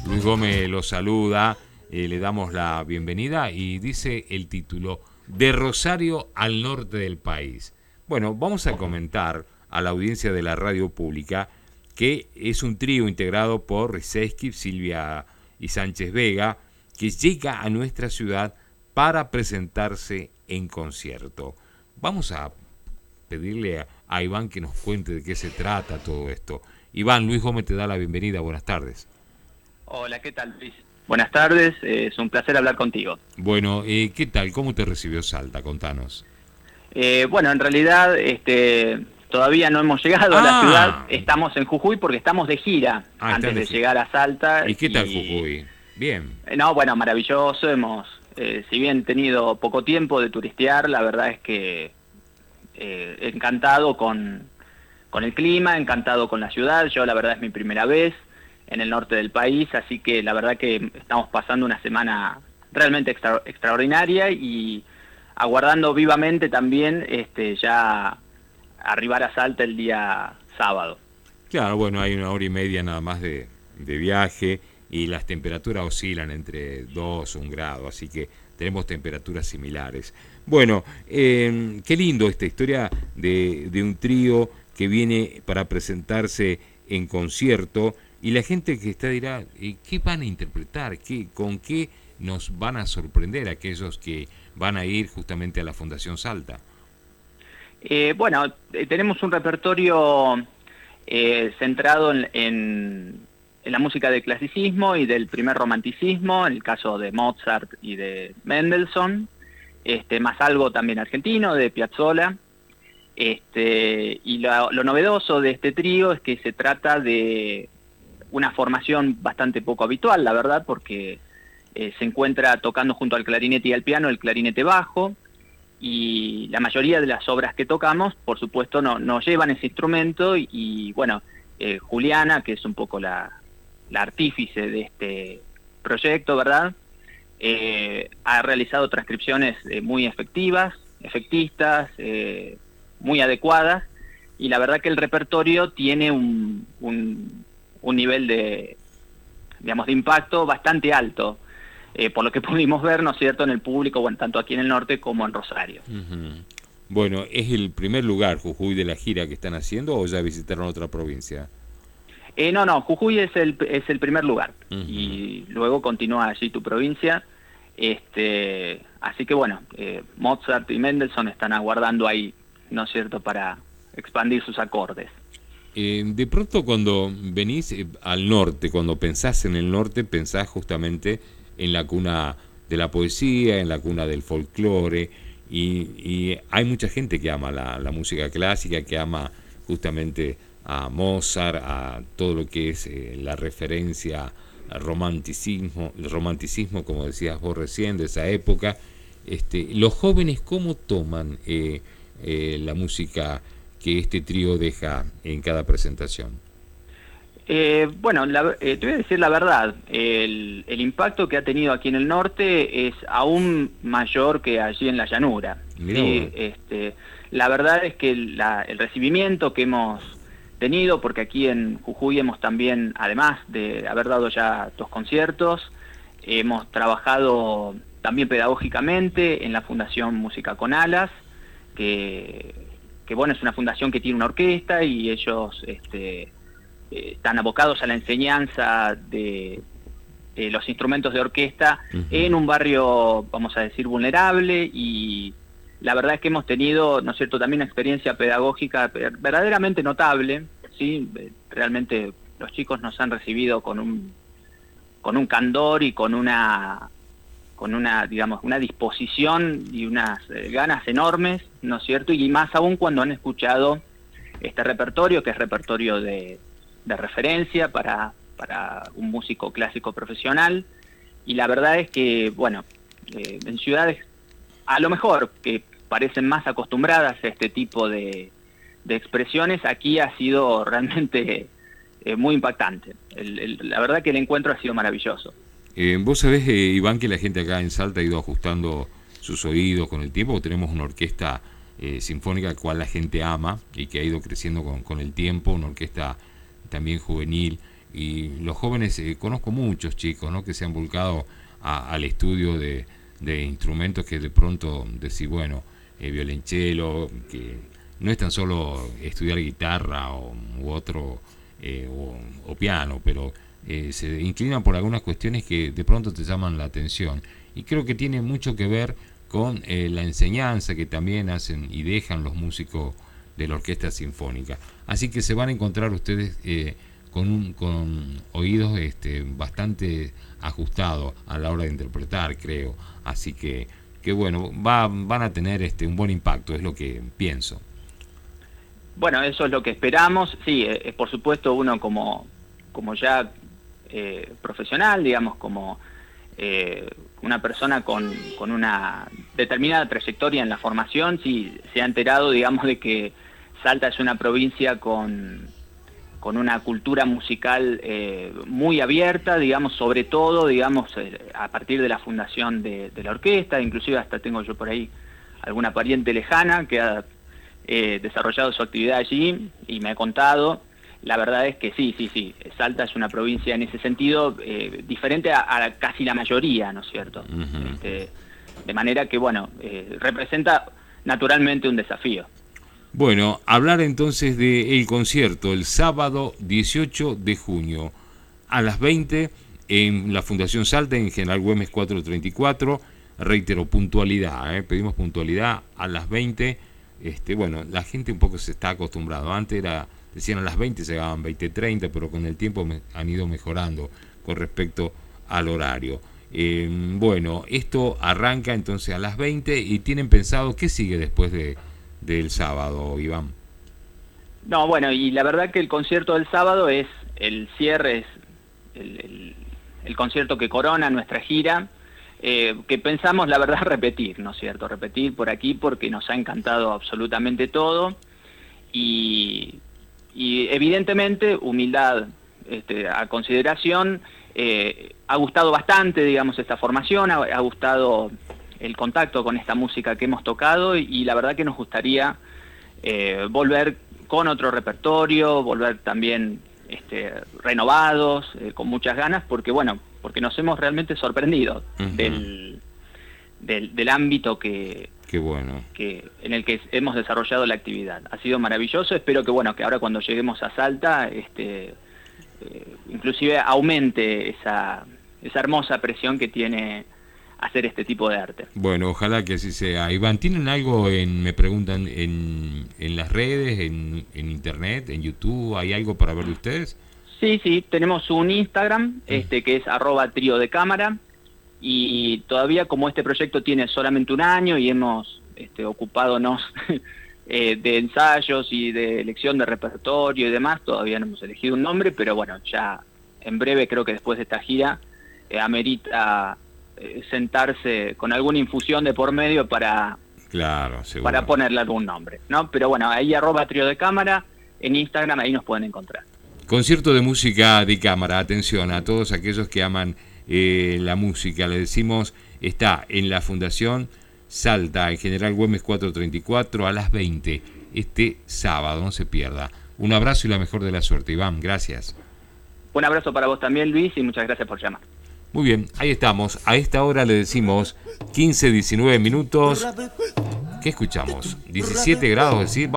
Luis Gómez lo saluda, le damos la bienvenida y dice el título, De Rosario al norte del país. Bueno, vamos a comentar a la audiencia de la radio pública que es un trío integrado por Rizeski, Silvia y Sánchez Vega, que llega a nuestra ciudad para presentarse en concierto. Vamos a pedirle a Iván que nos cuente de qué se trata todo esto. Iván, Luis Gómez te da la bienvenida, buenas tardes. Hola, ¿qué tal, Luis? Buenas tardes, es un placer hablar contigo. Bueno, ¿qué tal? ¿Cómo te recibió Salta? Contanos. Bueno, en realidad todavía no hemos llegado a la ciudad, estamos en Jujuy porque estamos de gira antes de llegar a Salta. ¿Y qué tal Jujuy? Bien. No, bueno, maravilloso, hemos, si bien tenido poco tiempo de turistear, la verdad es que encantado con el clima, encantado con la ciudad. Yo la verdad es mi primera vez en el norte del país, así que la verdad que estamos pasando una semana realmente extraordinaria y aguardando vivamente también ya arribar a Salta el día sábado. Claro, bueno, hay 1 hora y media nada más de viaje y las temperaturas oscilan entre 2 o 1 grado, así que tenemos temperaturas similares. Bueno, qué lindo esta historia de un trío que viene para presentarse en concierto y la gente que está dirá, ¿qué van a interpretar? ¿Con qué nos van a sorprender aquellos que van a ir justamente a la Fundación Salta? Bueno, tenemos un repertorio centrado en la música del clasicismo y del primer romanticismo, en el caso de Mozart y de Mendelssohn, más algo también argentino, de Piazzolla. Y lo novedoso de este trío es que se trata de una formación bastante poco habitual, la verdad, porque se encuentra tocando junto al clarinete y al piano el clarinete bajo, y la mayoría de las obras que tocamos, por supuesto, no llevan ese instrumento, y bueno, Juliana, que es un poco la artífice de este proyecto, ¿verdad? Ha realizado transcripciones muy efectistas, muy adecuadas, y la verdad que el repertorio tiene un nivel de impacto bastante alto, por lo que pudimos ver, ¿no es cierto?, en el público, bueno, tanto aquí en el norte como en Rosario. Uh-huh. Bueno, ¿es el primer lugar, Jujuy, de la gira que están haciendo o ya visitaron otra provincia? No, Jujuy es el primer lugar, uh-huh. Y luego continúa allí tu provincia. Así que bueno, Mozart y Mendelssohn están aguardando ahí, ¿no es cierto?, para expandir sus acordes. De pronto cuando venís al norte, cuando pensás en el norte, pensás justamente en la cuna de la poesía, en la cuna del folclore, y hay mucha gente que ama la música clásica, que ama justamente a Mozart, a todo lo que es la referencia al romanticismo, el romanticismo, como decías vos recién, de esa época. Los jóvenes, ¿cómo toman la música que este trío deja en cada presentación? Bueno, te voy a decir la verdad, el impacto que ha tenido aquí en el norte es aún mayor que allí en la llanura. ¿Sí? La verdad es que el recibimiento que hemos tenido, porque aquí en Jujuy hemos también, además de haber dado ya 2 conciertos, hemos trabajado también pedagógicamente en la Fundación Música con Alas, que bueno, es una fundación que tiene una orquesta y ellos están abocados a la enseñanza de los instrumentos de orquesta uh-huh. en un barrio, vamos a decir, vulnerable, y la verdad es que hemos tenido, ¿no es cierto?, también una experiencia pedagógica verdaderamente notable, ¿sí? Realmente los chicos nos han recibido con un candor y con una digamos, una disposición y unas ganas enormes, ¿no es cierto? Y más aún cuando han escuchado este repertorio, que es repertorio de referencia para un músico clásico profesional. Y la verdad es que, bueno, en ciudades a lo mejor que parecen más acostumbradas a este tipo de expresiones, aquí ha sido realmente muy impactante. La verdad que el encuentro ha sido maravilloso. Vos sabés, Iván, que la gente acá en Salta ha ido ajustando sus oídos con el tiempo. Tenemos una orquesta sinfónica, cual la gente ama y que ha ido creciendo con el tiempo, una orquesta también juvenil, y los jóvenes, conozco muchos chicos, ¿no?, que se han volcado al estudio de instrumentos que de pronto decís, bueno, violonchelo, que no es tan solo estudiar guitarra u otro, o piano, pero se inclinan por algunas cuestiones que de pronto te llaman la atención, y creo que tiene mucho que ver con la enseñanza que también hacen y dejan los músicos de la orquesta sinfónica. Así que se van a encontrar ustedes con oídos bastante ajustados a la hora de interpretar, creo. Así que bueno, van a tener un buen impacto, es lo que pienso. Bueno, eso es lo que esperamos. Sí, por supuesto, uno como ya profesional, digamos, como una persona con una determinada trayectoria en la formación, sí se ha enterado, digamos, de que Salta es una provincia con una cultura musical muy abierta, digamos, sobre todo, digamos, a partir de la fundación de la orquesta. Inclusive hasta tengo yo por ahí alguna pariente lejana que ha desarrollado su actividad allí y me ha contado. La verdad es que sí, Salta es una provincia en ese sentido diferente a casi la mayoría, ¿no es cierto? Uh-huh. De manera que, bueno, representa naturalmente un desafío. Bueno, hablar entonces del concierto el sábado 18 de junio a las 20 en la Fundación Salta, en General Güemes 434. Reitero, puntualidad, pedimos puntualidad a las 20. Bueno, la gente un poco se está acostumbrado. Antes decían a las 20, llegaban 20:30, pero con el tiempo han ido mejorando con respecto al horario. Bueno, esto arranca entonces a las 20 y tienen pensado qué sigue después del sábado, Iván. No, bueno, y la verdad que el concierto del sábado es el cierre, es el concierto que corona nuestra gira, que pensamos, la verdad, repetir, ¿no es cierto? Repetir por aquí porque nos ha encantado absolutamente todo y evidentemente, humildad a consideración, ha gustado bastante, digamos, esta formación, ha gustado el contacto con esta música que hemos tocado y la verdad que nos gustaría volver con otro repertorio, volver también renovados, con muchas ganas, porque nos hemos realmente sorprendido uh-huh. del ámbito que en el que hemos desarrollado la actividad. Ha sido maravilloso, espero que ahora cuando lleguemos a Salta, inclusive aumente esa hermosa presión que tiene hacer este tipo de arte. Bueno, ojalá que así sea. Iván, ¿tienen algo me preguntan, en las redes, en internet, en YouTube? ¿Hay algo para ver de ustedes? Sí, tenemos un Instagram, que es @triodecámara, y todavía como este proyecto tiene solamente un año y hemos ocupadonos de ensayos y de elección de repertorio y demás, todavía no hemos elegido un nombre, pero bueno, ya en breve, creo que después de esta gira, amerita sentarse con alguna infusión de por medio para ponerle algún nombre, ¿no? Pero bueno, ahí @triodecámara en Instagram, ahí nos pueden encontrar. Concierto de música de cámara, atención a todos aquellos que aman la música, le decimos, está en la Fundación Salta, en General Güemes 434 a las 20, este sábado, no se pierda. Un abrazo y la mejor de la suerte, Iván, gracias. Un abrazo para vos también, Luis, y muchas gracias por llamar. Muy bien, ahí estamos. A esta hora le decimos 15, 19 minutos. ¿Qué escuchamos? 17 grados, decir.